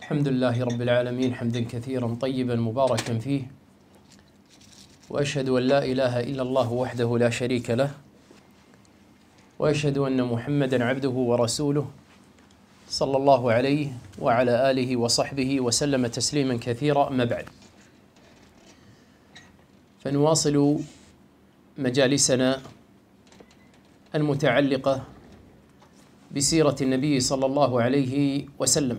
الحمد لله رب العالمين حمدا كثيرا طيبا مباركا فيه، وأشهد أن لا إله إلا الله وحده لا شريك له، وأشهد أن محمدا عبده ورسوله صلى الله عليه وعلى آله وصحبه وسلم تسليما كثيرا. أما بعد، فنواصل مجالسنا المتعلقة بسيرة النبي صلى الله عليه وسلم،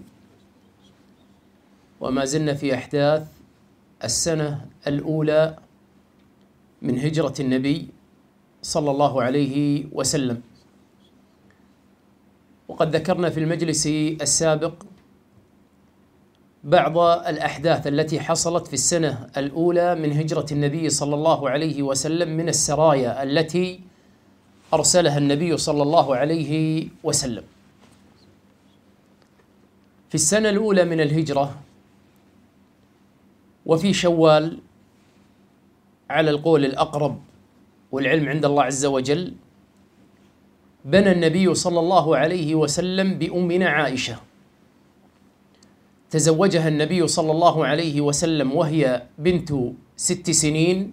وما زلنا في أحداث السنة الأولى من هجرة النبي صلى الله عليه وسلم. وقد ذكرنا في المجلس السابق بعض الأحداث التي حصلت في السنة الأولى من هجرة النبي صلى الله عليه وسلم من السرايا التي أرسلها النبي صلى الله عليه وسلم. في السنة الأولى من الهجرة وفي شوال على القول الأقرب والعلم عند الله عز وجل، بنى النبي صلى الله عليه وسلم بأمنا عائشة. تزوجها النبي صلى الله عليه وسلم وهي بنت 6 سنين،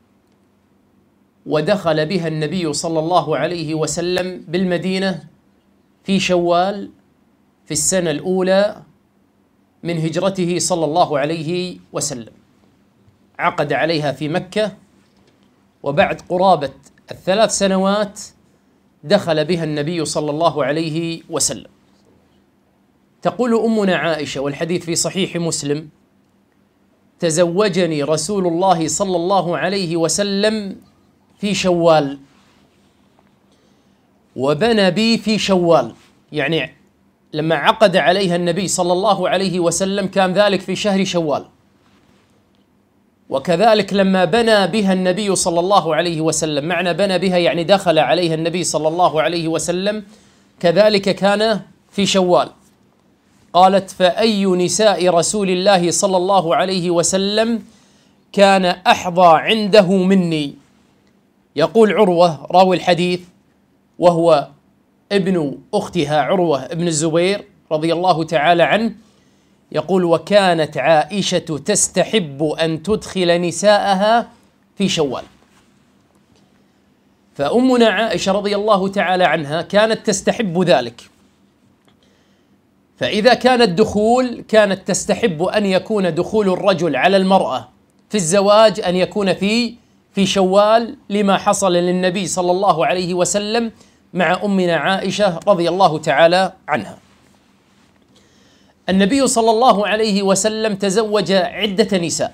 ودخل بها النبي صلى الله عليه وسلم بالمدينة في شوال في السنة الأولى من هجرته صلى الله عليه وسلم. عقد عليها في مكة، وبعد قرابة 3 سنوات دخل بها النبي صلى الله عليه وسلم. تقول أمنا عائشة، والحديث في صحيح مسلم: تزوجني رسول الله صلى الله عليه وسلم في شوال، وبنى بي في شوال، يعني لما عقد عليها النبي صلى الله عليه وسلم كان ذلك في شهر شوال، وكذلك لما بنى بها النبي صلى الله عليه وسلم، معنى بنى بها يعني دخل عليها النبي صلى الله عليه وسلم، كذلك كان في شوال. قالت: فأي نساء رسول الله صلى الله عليه وسلم كان أحظى عنده مني. يقول عروة راوي الحديث، وهو ابن أختها عروة ابن الزبير رضي الله تعالى عنه، يقول: وكانت عائشة تستحب أن تدخل نساءها في شوال. فأمنا عائشة رضي الله تعالى عنها كانت تستحب ذلك، فإذا كان الدخول كانت تستحب أن يكون دخول الرجل على المرأة في الزواج أن يكون في شوال، لما حصل للنبي صلى الله عليه وسلم مع أمنا عائشة رضي الله تعالى عنها. النبي صلى الله عليه وسلم تزوج عدة نساء،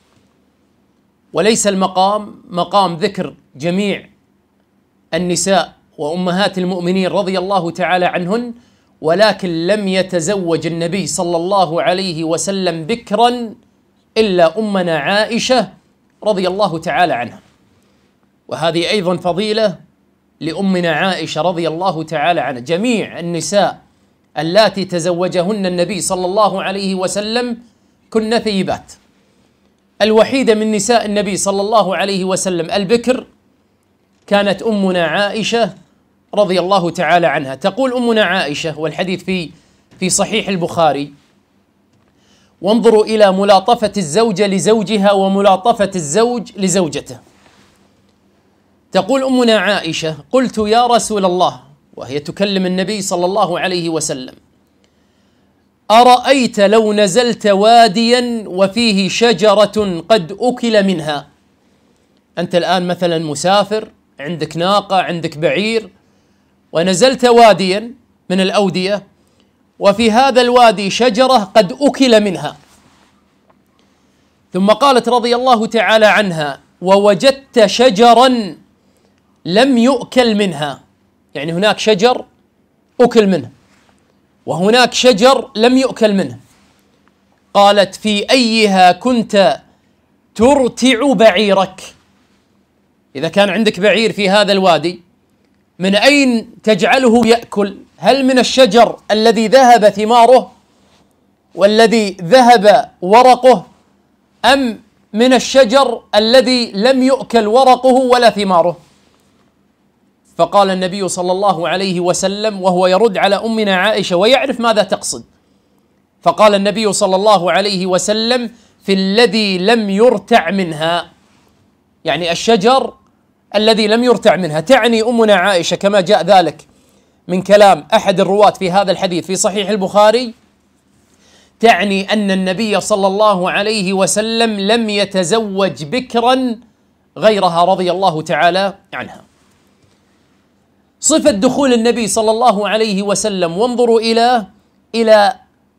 وليس المقام مقام ذكر جميع النساء وأمهات المؤمنين رضي الله تعالى عنهن، ولكن لم يتزوج النبي صلى الله عليه وسلم بكرا إلا أمنا عائشة رضي الله تعالى عنها. وهذه أيضا فضيلة لأمنا عائشة رضي الله تعالى عنها. جميع النساء اللاتي تزوجهن النبي صلى الله عليه وسلم كن ثيبات. الوحيدة من نساء النبي صلى الله عليه وسلم البكر كانت أمنا عائشة رضي الله تعالى عنها. تقول أمنا عائشة، والحديث في صحيح البخاري: وانظروا إلى ملاطفة الزوجة لزوجها وملاطفة الزوج لزوجته. تقول أمنا عائشة: قلت يا رسول الله، وهي تكلم النبي صلى الله عليه وسلم: أرأيت لو نزلت واديا وفيه شجرة قد أكل منها؟ أنت الآن مثلا مسافر، عندك ناقة، عندك بعير، ونزلت واديا من الأودية، وفي هذا الوادي شجرة قد أكل منها. ثم قالت رضي الله تعالى عنها: ووجدت شجرا لم يؤكل منها، يعني هناك شجر أكل منه وهناك شجر لم يؤكل منه. قالت: في أيها كنت ترتع بعيرك؟ إذا كان عندك بعير في هذا الوادي، من أين تجعله يأكل؟ هل من الشجر الذي ذهب ثماره والذي ذهب ورقه، أم من الشجر الذي لم يؤكل ورقه ولا ثماره؟ فقال النبي صلى الله عليه وسلم وهو يرد على أمنا عائشة ويعرف ماذا تقصد، فقال النبي صلى الله عليه وسلم: في الذي لم يرتع منها، يعني الشجر الذي لم يرتع منها. تعني أمنا عائشة كما جاء ذلك من كلام أحد الرواة في هذا الحديث في صحيح البخاري، تعني أن النبي صلى الله عليه وسلم لم يتزوج بكرا غيرها رضي الله تعالى عنها. صفة دخول النبي صلى الله عليه وسلم، وانظروا إلى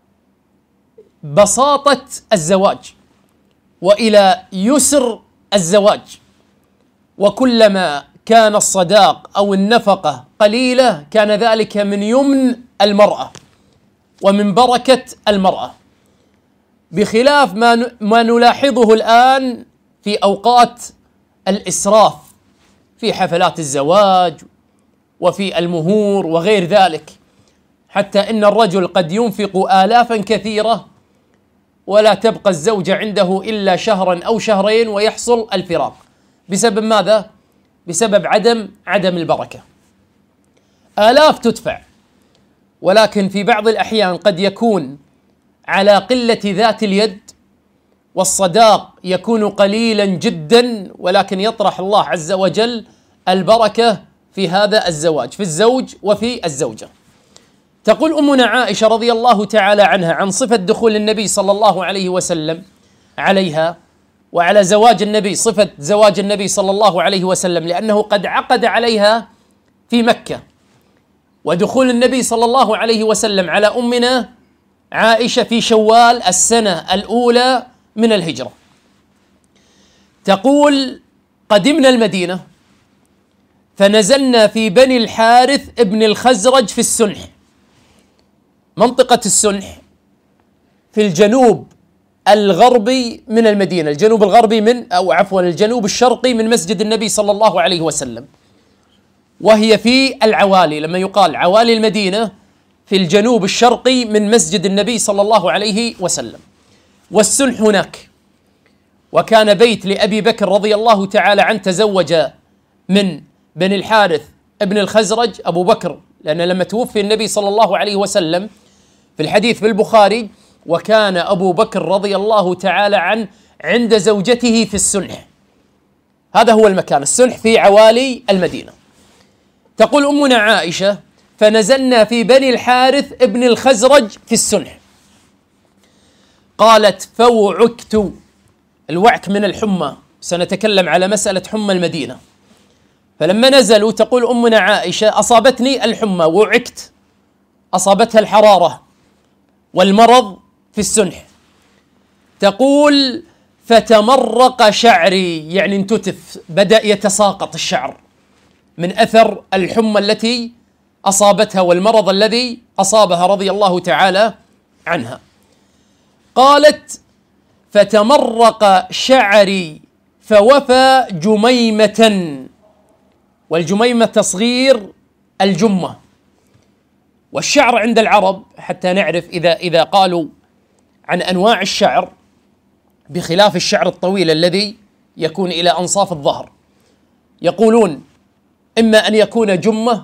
بساطة الزواج وإلى يسر الزواج. وكلما كان الصداق أو النفقة قليلة كان ذلك من يمن المرأة ومن بركة المرأة، بخلاف ما نلاحظه الآن في أوقات الإسراف في حفلات الزواج وفي المهور وغير ذلك، حتى إن الرجل قد ينفق آلافا كثيرة ولا تبقى الزوجة عنده إلا شهرا أو شهرين ويحصل الفراق. بسبب ماذا؟ بسبب عدم البركة. آلاف تدفع، ولكن في بعض الأحيان قد يكون على قلة ذات اليد، والصداق يكون قليلا جدا، ولكن يطرح الله عز وجل البركة في هذا الزواج، في الزوج وفي الزوجة. تقول أمنا عائشة رضي الله تعالى عنها عن صفة دخول النبي صلى الله عليه وسلم عليها وعلى زواج النبي، صفة زواج النبي صلى الله عليه وسلم، لأنه قد عقد عليها في مكة، ودخول النبي صلى الله عليه وسلم على أمنا عائشة في شوال السنة الأولى من الهجرة. تقول: قدمنا المدينة فنزلنا في بني الحارث ابن الخزرج في السنح. منطقة السنح في الجنوب الغربي من المدينة، الجنوب الغربي الجنوب الشرقي من مسجد النبي صلى الله عليه وسلم، وهي في العوالي. لما يقال عوالي المدينة في الجنوب الشرقي من مسجد النبي صلى الله عليه وسلم، والسنح هناك. وكان بيت لأبي بكر رضي الله تعالى عنه، تزوج من بني الحارث ابن الخزرج أبو بكر، لأن لما توفي النبي صلى الله عليه وسلم في الحديث في البخاري: وكان أبو بكر رضي الله تعالى عنه عند زوجته في السنح. هذا هو المكان، السنح في عوالي المدينة. تقول أمنا عائشة: فنزلنا في بني الحارث ابن الخزرج في السنح. قالت: فوعكت. الوعك من الحمى، سنتكلم على مسألة حمى المدينة. فلما نزلوا تقول أمنا عائشة: أصابتني الحمى، وعكت، أصابتها الحرارة والمرض في السنح. تقول: فتمرق شعري، يعني انتتف، بدأ يتساقط الشعر من أثر الحمى التي أصابتها والمرض الذي أصابها رضي الله تعالى عنها. قالت: فتمرق شعري فوفى جميمة، والجميمة تصغير الجمة. والشعر عند العرب حتى نعرف إذا قالوا عن أنواع الشعر، بخلاف الشعر الطويل الذي يكون إلى أنصاف الظهر، يقولون إما أن يكون جمة،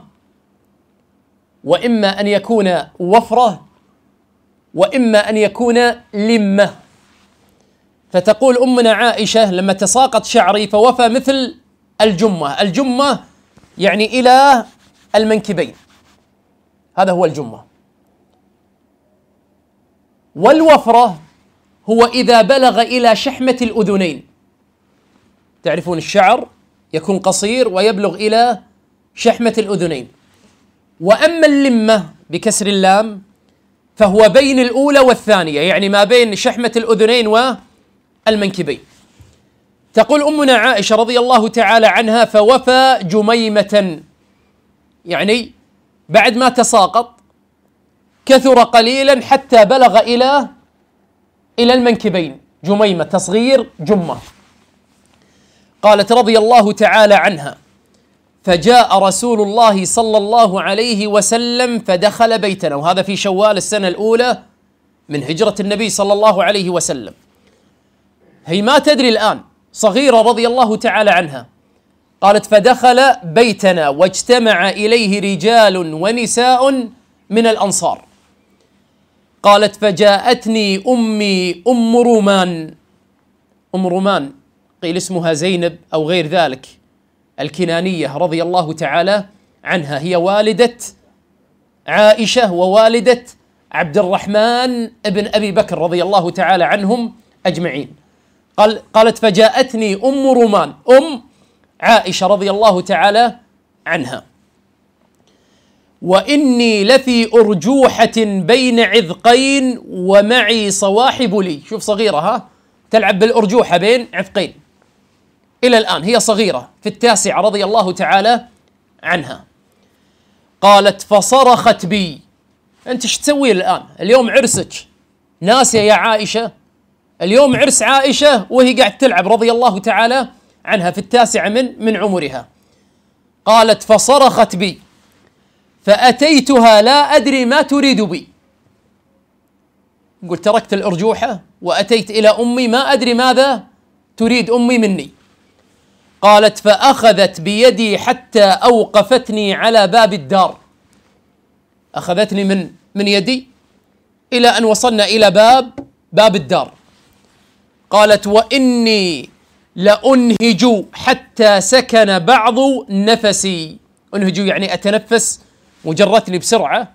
وإما أن يكون وفرة، وإما أن يكون لمة. فتقول أمنا عائشة: لما تساقط شعري فوفى مثل الجمة. الجمة يعني إلى المنكبين، هذا هو الجمة. والوفرة هو إذا بلغ إلى شحمة الأذنين. تعرفون الشعر يكون قصير ويبلغ إلى شحمة الأذنين. وأما اللمة بكسر اللام فهو بين الأولى والثانية، يعني ما بين شحمة الأذنين والمنكبين. تقول أمنا عائشة رضي الله تعالى عنها: فوفى جميمة، يعني بعد ما تساقط كثر قليلا حتى بلغ إلى المنكبين، جميمة تصغير جمة. قالت رضي الله تعالى عنها: فجاء رسول الله صلى الله عليه وسلم فدخل بيتنا، وهذا في شوال السنة الأولى من هجرة النبي صلى الله عليه وسلم. هي ما تدري الآن، صغيرة رضي الله تعالى عنها. قالت: فدخل بيتنا واجتمع إليه رجال ونساء من الأنصار. قالت فجاءتني أمي أم رومان. أم رومان قيل اسمها زينب أو غير ذلك، الكنانية رضي الله تعالى عنها، هي والدة عائشة ووالدة عبد الرحمن ابن أبي بكر رضي الله تعالى عنهم أجمعين. قالت فجاءتني أم رومان، أم عائشة رضي الله تعالى عنها، وإني لفي أرجوحة بين عذقين ومعي صواحب لي. شوف صغيرة، ها، تلعب بالأرجوحة بين عذقين إلى الآن، هي صغيرة في التاسعة رضي الله تعالى عنها. قالت فصرخت بي. أنت ايش تسوي الآن؟ اليوم عرسك، ناسية يا عائشة؟ اليوم عرس عائشة وهي قاعد تلعب رضي الله تعالى عنها في التاسعة من عمرها. قالت فصرخت بي فأتيتها لا أدري ما تريد بي. قلت تركت الأرجوحة وأتيت إلى أمي ما أدري ماذا تريد أمي مني. قالت فأخذت بيدي حتى أوقفتني على باب الدار. أخذتني من يدي إلى أن وصلنا إلى باب الدار. قالت وإني لأنهج حتى سكن بعض نفسي. أنهج يعني أتنفس، وجرتني بسرعة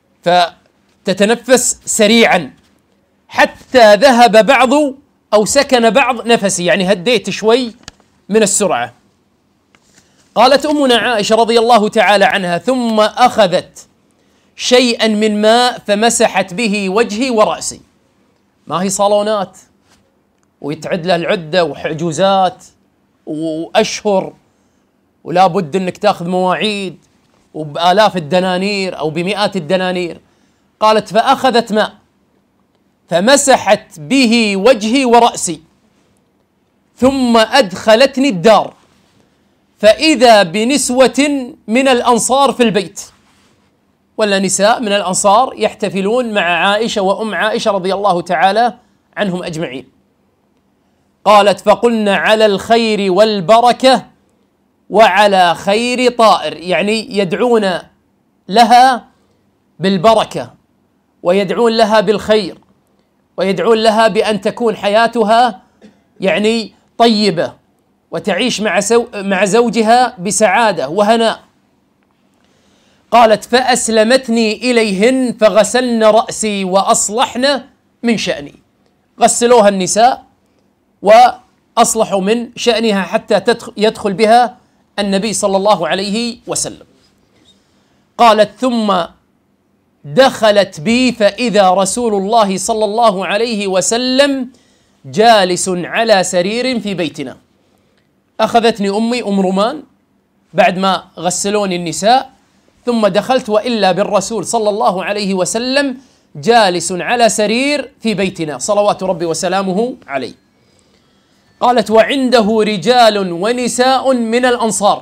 فتتنفس سريعا، حتى ذهب بعض أو سكن بعض نفسي، يعني هديت شوي من السرعة. قالت أمنا عائشة رضي الله تعالى عنها ثم أخذت شيئا من ماء فمسحت به وجهي ورأسي. ما هي صالونات ويتعد له العدة وحجوزات وأشهر، ولا بد أنك تأخذ مواعيد وبآلاف الدنانير أو بمئات الدنانير. قالت فأخذت ماء فمسحت به وجهي ورأسي، ثم أدخلتني الدار فإذا بنسوة من الأنصار في البيت، ولا نساء من الأنصار يحتفلون مع عائشة وأم عائشة رضي الله تعالى عنهم أجمعين. قالت فقلنا على الخير والبركة وعلى خير طائر، يعني يدعون لها بالبركة ويدعون لها بالخير ويدعون لها بأن تكون حياتها يعني طيبة وتعيش مع زوجها بسعادة وهناء. قالت فأسلمتني إليهن فغسلن رأسي وأصلحن من شأني. غسلوها النساء وأصلحوا من شأنها حتى يدخل بها النبي صلى الله عليه وسلم. قالت ثم دخلت بي فإذا رسول الله صلى الله عليه وسلم جالس على سرير في بيتنا. أخذتني أمي أم رومان بعد ما غسلوني النساء، ثم دخلت وإلا بالرسول صلى الله عليه وسلم جالس على سرير في بيتنا صلوات ربي وسلامه عليه. قالت وعنده رجال ونساء من الأنصار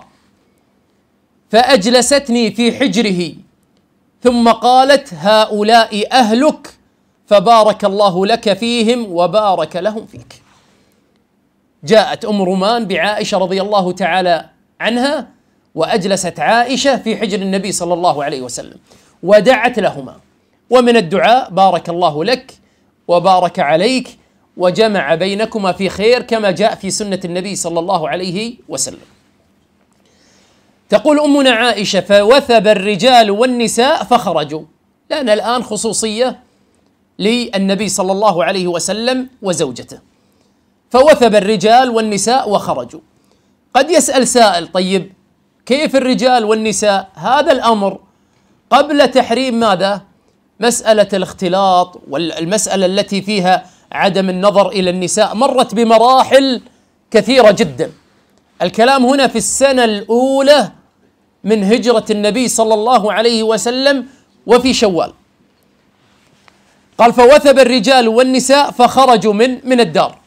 فأجلستني في حجره، ثم قالت هؤلاء أهلك فبارك الله لك فيهم وبارك لهم فيك. جاءت أم رومان بعائشة رضي الله تعالى عنها وأجلست عائشة في حجر النبي صلى الله عليه وسلم ودعت لهما، ومن الدعاء بارك الله لك وبارك عليك وجمع بينكما في خير كما جاء في سنة النبي صلى الله عليه وسلم. تقول أمنا عائشة فوثب الرجال والنساء فخرجوا، لأن الآن خصوصية للنبي صلى الله عليه وسلم وزوجته. فوثب الرجال والنساء وخرجوا. قد يسأل سائل طيب كيف الرجال والنساء؟ هذا الأمر قبل تحريم ماذا؟ مسألة الاختلاط والمسألة التي فيها عدم النظر إلى النساء مرت بمراحل كثيرة جدا. الكلام هنا في السنة الأولى من هجرة النبي صلى الله عليه وسلم وفي شوال. قال فوثب الرجال والنساء فخرجوا من الدار،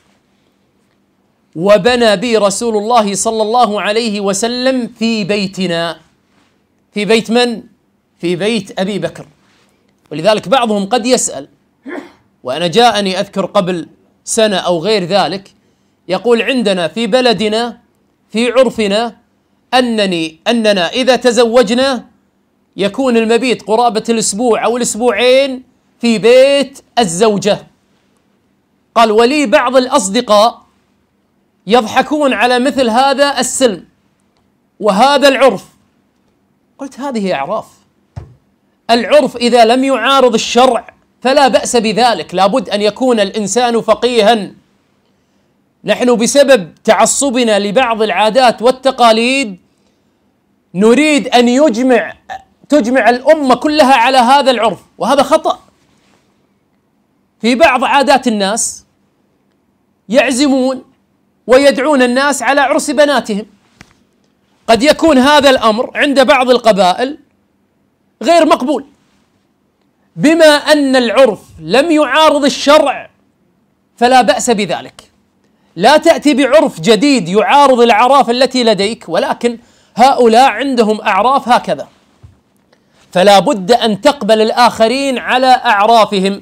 وبنى بي رسول الله صلى الله عليه وسلم في بيتنا. في بيت من؟ في بيت أبي بكر. ولذلك بعضهم قد يسأل، وأنا جاءني أذكر قبل سنة أو غير ذلك، يقول عندنا في بلدنا في عرفنا أننا إذا تزوجنا يكون المبيت قرابة الأسبوع أو الأسبوعين في بيت الزوجة. قال: ولي بعض الأصدقاء يضحكون على مثل هذا السلم وهذا العرف. قلت: هذه أعراف. العرف إذا لم يعارض الشرع فلا بأس بذلك، لابد أن يكون الإنسان فقيها. نحن بسبب تعصبنا لبعض العادات والتقاليد نريد أن تجمع الأمة كلها على هذا العرف، وهذا خطأ. في بعض عادات الناس يعزمون ويدعون الناس على عرس بناتهم، قد يكون هذا الأمر عند بعض القبائل غير مقبول. بما أن العرف لم يعارض الشرع فلا بأس بذلك. لا تأتي بعرف جديد يعارض الأعراف التي لديك، ولكن هؤلاء عندهم أعراف هكذا، فلا بد أن تقبل الآخرين على أعرافهم.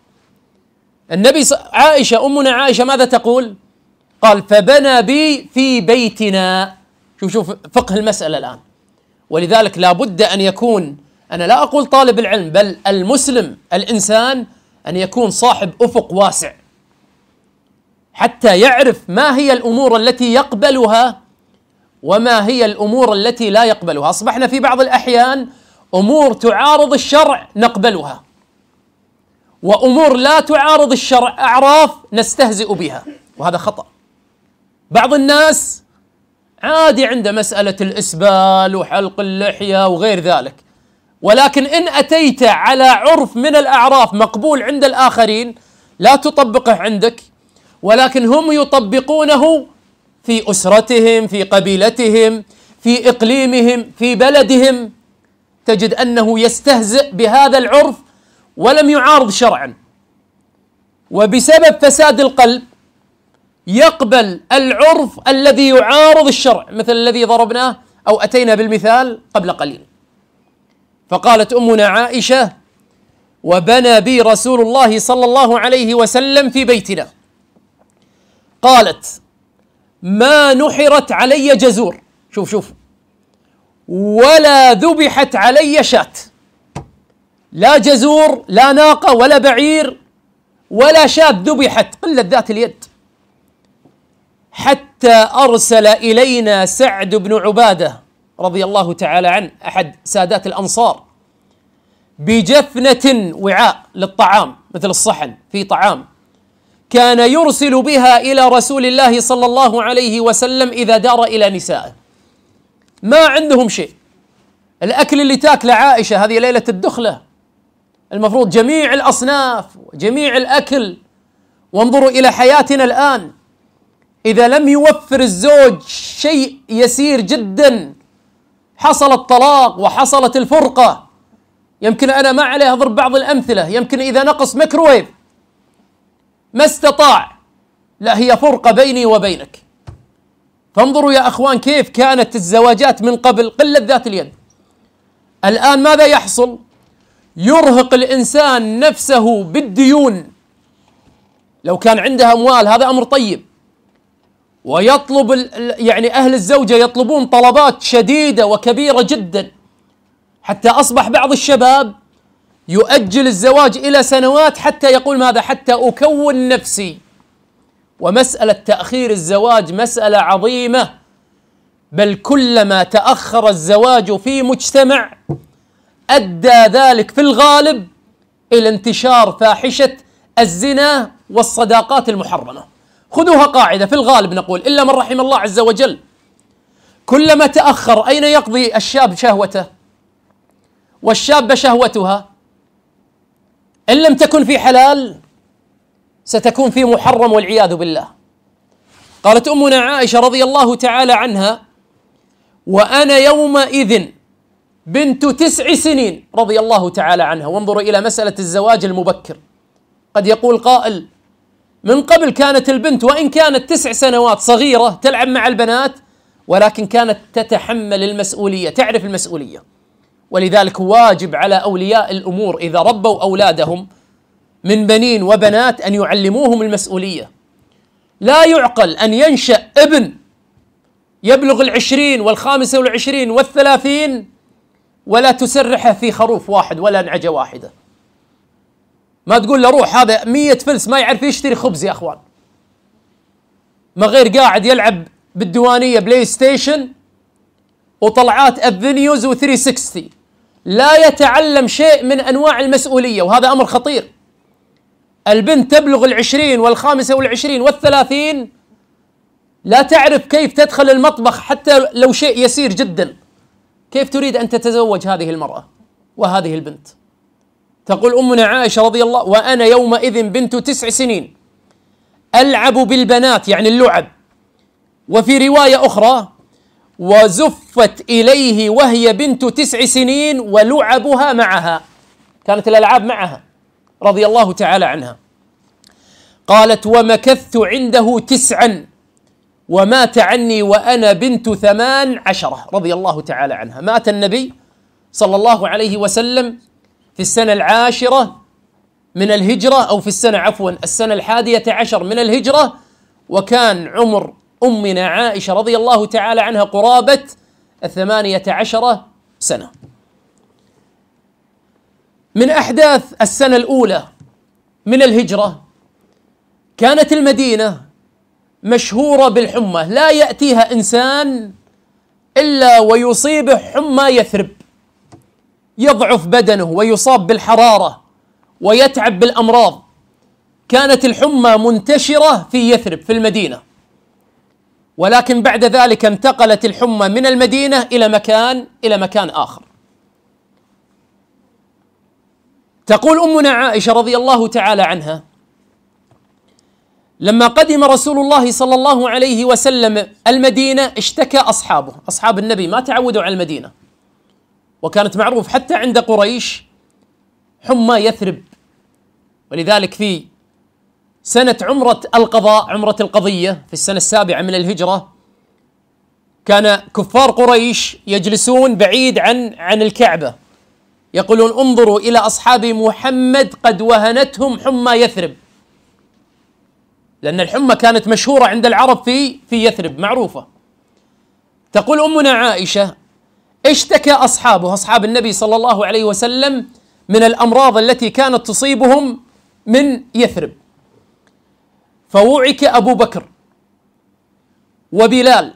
أمنا عائشة ماذا تقول؟ قال: فبنى بي في بيتنا. شوف فقه المسألة الآن. ولذلك لا بد أن يكون، أنا لا أقول طالب العلم، بل المسلم الإنسان أن يكون صاحب أفق واسع، حتى يعرف ما هي الأمور التي يقبلها وما هي الأمور التي لا يقبلها. أصبحنا في بعض الأحيان أمور تعارض الشرع نقبلها، وأمور لا تعارض الشرع، أعراف، نستهزئ بها، وهذا خطأ. بعض الناس عادي عنده مسألة الإسبال وحلق اللحية وغير ذلك، ولكن إن أتيت على عرف من الأعراف مقبول عند الآخرين لا تطبقه عندك، ولكن هم يطبقونه في أسرتهم، في قبيلتهم، في إقليمهم، في بلدهم، تجد أنه يستهزئ بهذا العرف ولم يعارض شرعا، وبسبب فساد القلب يقبل العرف الذي يعارض الشرع، مثل الذي ضربناه أو أتينا بالمثال قبل قليل. فقالت أمنا عائشة: وبنى بي رسول الله صلى الله عليه وسلم في بيتنا. قالت: ما نحرت علي جزور، شوف، ولا ذبحت علي شاة، لا جزور، لا ناقة، ولا بعير، ولا شاة ذبحت، قلة ذات اليد، حتى أرسل إلينا سعد بن عبادة رضي الله تعالى عنه أحد سادات الأنصار بجفنة وعاء للطعام، مثل الصحن في طعام، كان يرسل بها إلى رسول الله صلى الله عليه وسلم إذا دار إلى نسائه. ما عندهم شيء، الأكل اللي تاكله عائشة هذه ليلة الدخلة، المفروض جميع الأصناف وجميع الأكل. وانظروا إلى حياتنا الآن، إذا لم يوفر الزوج شيء يسير جدا حصل الطلاق وحصلت الفرقة. يمكن أنا ما عليه أضرب بعض الأمثلة، يمكن إذا نقص ميكروويف ما استطاع، لا هي فرقة بيني وبينك. فانظروا يا أخوان كيف كانت الزواجات من قبل، قلة ذات اليد. الآن ماذا يحصل؟ يرهق الإنسان نفسه بالديون، لو كان عنده أموال هذا أمر طيب، ويطلب يعني أهل الزوجة يطلبون طلبات شديدة وكبيرة جدا، حتى أصبح بعض الشباب يؤجل الزواج إلى سنوات حتى يقول ماذا؟ حتى أكون نفسي. ومسألة تأخير الزواج مسألة عظيمة، بل كلما تأخر الزواج في مجتمع أدى ذلك في الغالب إلى انتشار فاحشة الزنا والصداقات المحرمة. خذوها قاعدة في الغالب نقول، إلا من رحم الله عز وجل، كلما تأخر أين يقضي الشاب شهوته والشابة شهوتها؟ إن لم تكن في حلال ستكون في محرم والعياذ بالله. قالت أمنا عائشة رضي الله تعالى عنها: وأنا يومئذ بنت 9 سنين رضي الله تعالى عنها. وانظروا إلى مسألة الزواج المبكر، قد يقول قائل من قبل كانت البنت وإن كانت 9 سنوات صغيرة تلعب مع البنات، ولكن كانت تتحمل المسؤولية، تعرف المسؤولية. ولذلك واجب على أولياء الأمور إذا ربوا أولادهم من بنين وبنات أن يعلموهم المسؤولية. لا يعقل أن ينشأ ابن يبلغ 20 و25 و30 ولا تسرحه في خروف واحد ولا نعجة واحدة. ما تقول له روح هذا 100 فلس ما يعرف يشتري خبز يا اخوان، ما غير قاعد يلعب بالديوانيه بلاي ستيشن وطلعات افنيوز و360، لا يتعلم شيء من انواع المسؤوليه، وهذا امر خطير. البنت تبلغ 20 وال25 وال30 لا تعرف كيف تدخل المطبخ حتى لو شيء يسير جدا. كيف تريد ان تتزوج هذه المراه وهذه البنت؟ تقول امنا عائشه رضي الله: وانا يومئذ بنت 9 سنين العب بالبنات، يعني اللعب. وفي روايه اخرى: وزفت اليه وهي بنت 9 سنين ولعبها معها، كانت الالعاب معها رضي الله تعالى عنها. قالت: ومكثت عنده 9 ومات عني وأنا بنت 18 رضي الله تعالى عنها. مات النبي صلى الله عليه وسلم في السنة 10 من الهجرة، أو في السنة السنة 11 من الهجرة، وكان عمر أمنا عائشة رضي الله تعالى عنها قرابة 18 سنة. من أحداث السنة الأولى من الهجرة كانت المدينة مشهورة بالحمى، لا يأتيها إنسان إلا ويصيبه حمى يثرب، يضعف بدنه ويصاب بالحرارة ويتعب بالأمراض. كانت الحمى منتشرة في يثرب في المدينة، ولكن بعد ذلك انتقلت الحمى من المدينة إلى مكان آخر. تقول أمنا عائشة رضي الله تعالى عنها: لما قدم رسول الله صلى الله عليه وسلم المدينة اشتكى أصحاب النبي، ما تعودوا على المدينة، وكانت معروف حتى عند قريش حمى يثرب. ولذلك في سنة عمرة القضاء، عمرة القضية، في السنة 7 من الهجرة، كان كفار قريش يجلسون بعيد عن الكعبة، يقولون: انظروا إلى أصحاب محمد قد وهنتهم حمى يثرب، لأن الحمى كانت مشهورة عند العرب في يثرب، معروفة. تقول أمنا عائشة: اشتكى أصحاب النبي صلى الله عليه وسلم من الأمراض التي كانت تصيبهم من يثرب، فوعك أبو بكر وبلال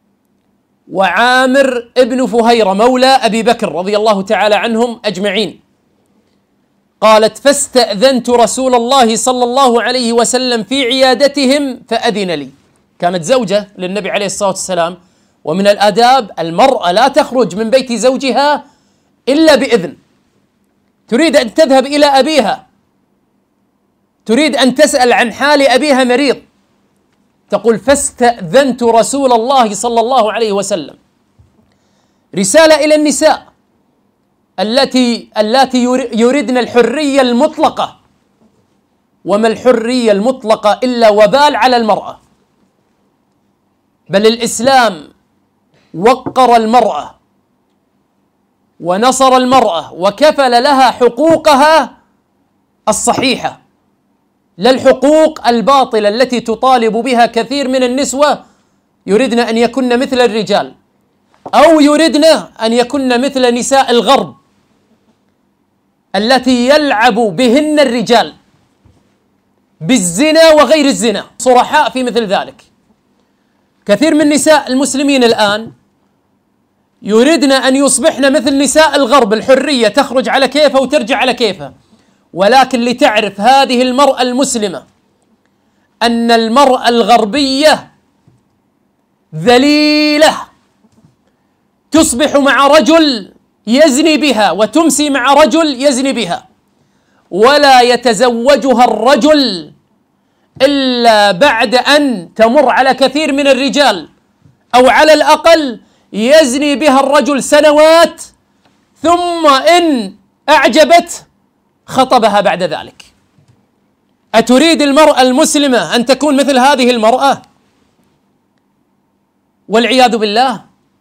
وعامر ابن فهيرة مولى أبي بكر رضي الله تعالى عنهم أجمعين. قالت: فاستأذنت رسول الله صلى الله عليه وسلم في عيادتهم فأذن لي. كانت زوجة للنبي عليه الصلاة والسلام، ومن الآداب المرأة لا تخرج من بيت زوجها إلا بإذن. تريد أن تذهب إلى أبيها، تريد أن تسأل عن حال أبيها مريض، تقول: فاستأذنت رسول الله صلى الله عليه وسلم. رسالة إلى النساء التي يردن الحرية المطلقة، وما الحرية المطلقة إلا وبال على المرأة، بل الإسلام وقر المرأة ونصر المرأة وكفل لها حقوقها الصحيحة، لا الحقوق الباطلة التي تطالب بها كثير من النسوة، يردن أن يكن مثل الرجال، أو يردن أن يكن مثل نساء الغرب التي يلعب بهن الرجال بالزنا وغير الزنا، صرحاء في مثل ذلك. كثير من نساء المسلمين الآن يريدن أن يصبحن مثل نساء الغرب، الحرية، تخرج على كيفها وترجع على كيفها. ولكن لتعرف هذه المرأة المسلمة أن المرأة الغربية ذليلة، تصبح مع رجل يزني بها وتمسي مع رجل يزني بها، ولا يتزوجها الرجل إلا بعد أن تمر على كثير من الرجال، أو على الأقل يزني بها الرجل سنوات، ثم إن أعجبت خطبها بعد ذلك. أتريد المرأة المسلمة أن تكون مثل هذه المرأة؟ والعياذ بالله.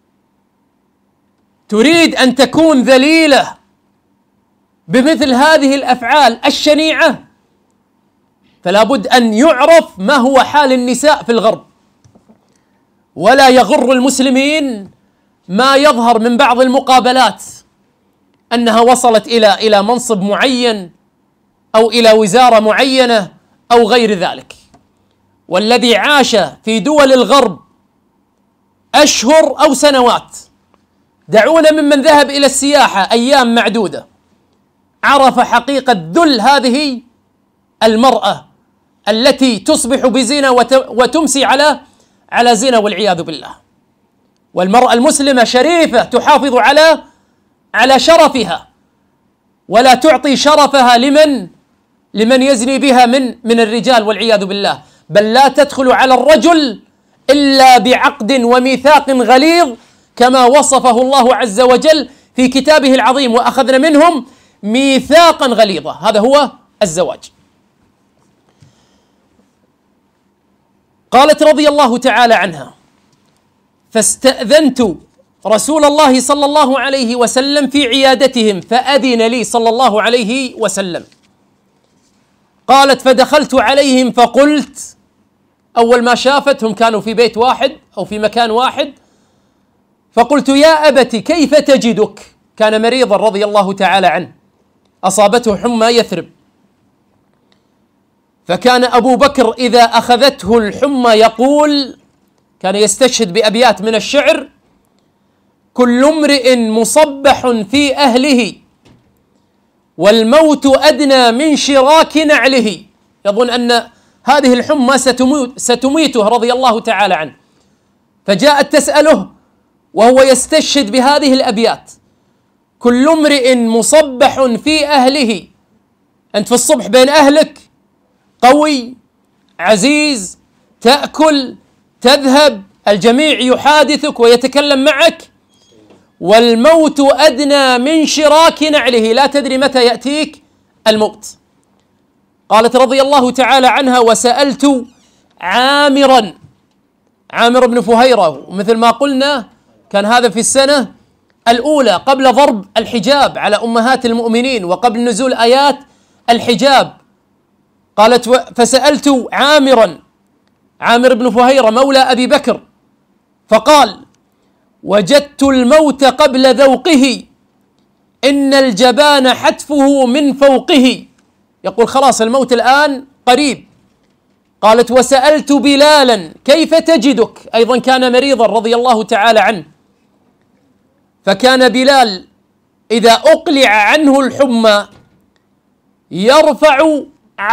تريد أن تكون ذليلة بمثل هذه الأفعال الشنيعة؟ فلا بد أن يعرف ما هو حال النساء في الغرب، ولا يغر المسلمين ما يظهر من بعض المقابلات أنها وصلت إلى منصب معين أو إلى وزارة معينة أو غير ذلك. والذي عاش في دول الغرب أشهر أو سنوات، دعونا ممن ذهب إلى السياحة أيام معدودة، عرف حقيقة ذل هذه المرأة التي تصبح بزنا وتمسي على زنا والعياذ بالله. والمرأة المسلمة شريفة تحافظ على شرفها، ولا تعطي شرفها لمن يزني بها من الرجال والعياذ بالله، بل لا تدخل على الرجل إلا بعقد وميثاق غليظ كما وصفه الله عز وجل في كتابه العظيم: وأخذنا منهم ميثاقا غليظا. هذا هو الزواج. قالت رضي الله تعالى عنها: فاستأذنت رسول الله صلى الله عليه وسلم في عيادتهم فأذن لي صلى الله عليه وسلم. قالت: فدخلت عليهم فقلت، أول ما شافتهم كانوا في بيت واحد أو في مكان واحد، فقلت: يا أبت كيف تجدك؟ كان مريضا رضي الله تعالى عنه، أصابته حمى يثرب، فكان أبو بكر إذا أخذته الحمى يقول، كان يستشهد بأبيات من الشعر: كل امرئ مصبح في أهله والموت أدنى من شراك نعله. يظن أن هذه الحمى ستميته رضي الله تعالى عنه، فجاءت تسأله وهو يستشهد بهذه الأبيات: كل امرئ مصبح في أهله. أنت في الصبح بين أهلك قوي عزيز، تأكل تذهب، الجميع يحادثك ويتكلم معك، والموت أدنى من شراك نعله، لا تدري متى يأتيك الموت. قالت رضي الله تعالى عنها: وسألت عامر بن فهيرة، ومثل ما قلنا كان هذا في السنة الأولى قبل ضرب الحجاب على أمهات المؤمنين وقبل نزول آيات الحجاب. قالت: فسألت عامر بن فهيرة مولى أبي بكر، فقال: وجدت الموت قبل ذوقه إن الجبان حتفه من فوقه. يقول خلاص الموت الآن قريب. قالت: وسألت بلالا كيف تجدك؟ أيضا كان مريضا رضي الله تعالى عنه، فكان بلال إذا أقلع عنه الحمى يرفع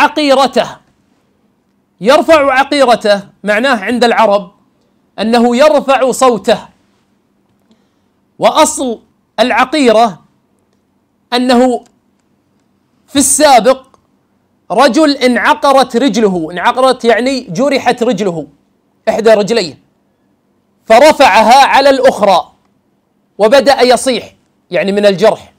عقيرته، معناه عند العرب أنه يرفع صوته. وأصل العقيرة أنه في السابق رجل انعقرت يعني جرحت رجله، إحدى رجليه، فرفعها على الأخرى وبدأ يصيح يعني من الجرح،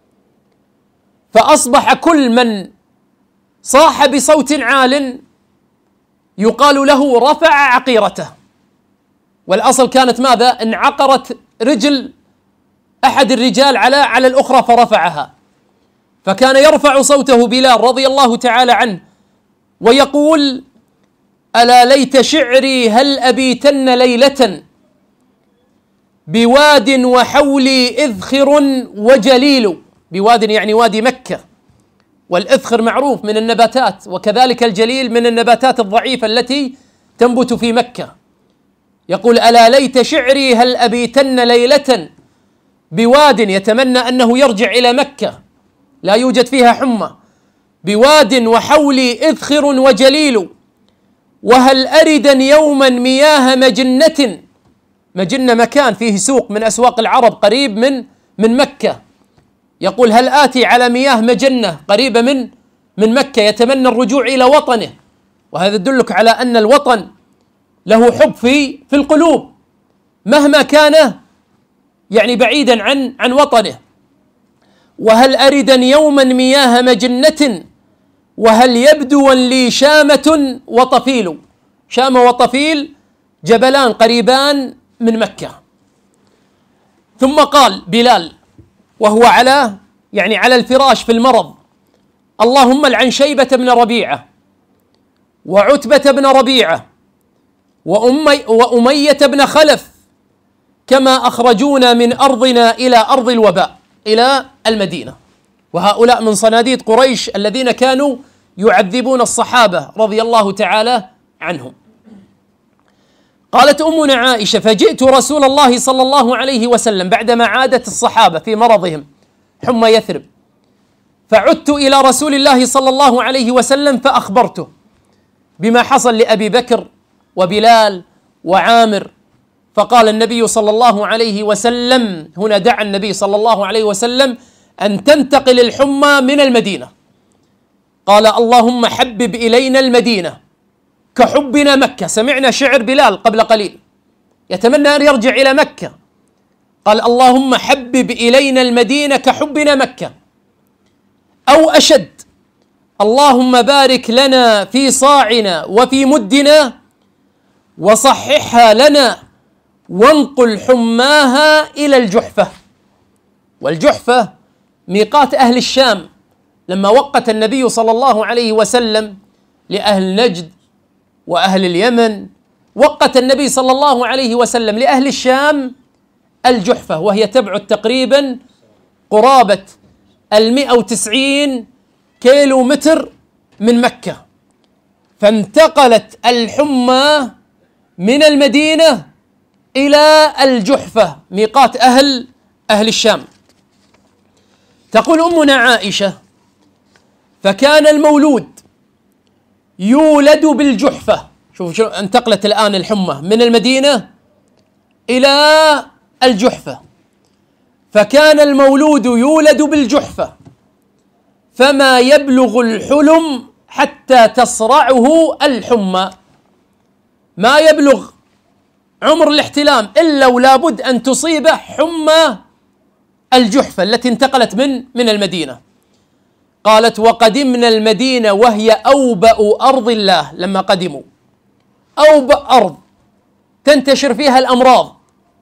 فأصبح كل من صاح بصوت عال يقال له رفع عقيرته. والأصل كانت ماذا؟ انعقرت رجل أحد الرجال على الأخرى فرفعها، فكان يرفع صوته بلال رضي الله تعالى عنه ويقول: ألا ليت شعري هل أبيتن ليلة بواد وحولي إذخر وجليل. بواد يعني وادي مكة، والإذخر معروف من النباتات، وكذلك الجليل من النباتات الضعيفة التي تنبت في مكة. يقول: ألا ليت شعري هل أبيتن ليلة بواد، يتمنى أنه يرجع إلى مكة لا يوجد فيها حمى، بواد وحولي إذخر وجليل، وهل أردا يوما مياه مجنة مكان فيه سوق من أسواق العرب قريب من مكة. يقول: هل آتي على مياه مجنة قريبة من مكة، يتمنى الرجوع إلى وطنه. وهذا يدلك على أن الوطن له حب في القلوب مهما كان يعني بعيدا عن وطنه. وهل أردا يوما مياه مجنة وهل يبدو لي شامة وطفيل. شامة وطفيل جبلان قريبان من مكة. ثم قال بلال وهو على الفراش في المرض: اللهم العن شيبة بن ربيعة وعتبة بن ربيعة وأمية بن خلف كما أخرجونا من أرضنا إلى أرض الوباء، إلى المدينة. وهؤلاء من صناديد قريش الذين كانوا يعذبون الصحابة رضي الله تعالى عنهم. قالت أمنا عائشة: فجئت رسول الله صلى الله عليه وسلم بعدما عادت الصحابة في مرضهم حمى يثرب، فعدت إلى رسول الله صلى الله عليه وسلم فأخبرته بما حصل لأبي بكر وبلال وعامر، فقال النبي صلى الله عليه وسلم، هنا دعا النبي صلى الله عليه وسلم أن تنتقل الحمى من المدينة، قال: اللهم حبب إلينا المدينة كحبنا مكة. سمعنا شعر بلال قبل قليل يتمنى أن يرجع إلى مكة، قال: اللهم حبب إلينا المدينة كحبنا مكة، أو أشد: اللهم بارك لنا في صاعنا وفي مدنا وصححها لنا وانقل حماها إلى الجحفة. والجحفة ميقات أهل الشام، لما وقت النبي صلى الله عليه وسلم لأهل نجد وأهل اليمن، وقت النبي صلى الله عليه وسلم لأهل الشام الجحفة، وهي تبعد تقريبا قرابة 190 كيلو متر من مكة. فانتقلت الحمى من المدينة إلى الجحفة ميقات أهل الشام. تقول أمنا عائشة: فكان المولود يولد بالجحفة. شوف انتقلت الآن الحمى من المدينة إلى الجحفة، فكان المولود يولد بالجحفة فما يبلغ الحلم حتى تصرعه الحمى. ما يبلغ عمر الاحتلام إلا ولابد أن تصيبه حمى الجحفة التي انتقلت من المدينة. قالت: وقدمنا المدينة وهي أوبأ أرض الله. لما قدموا أوبأ أرض تنتشر فيها الأمراض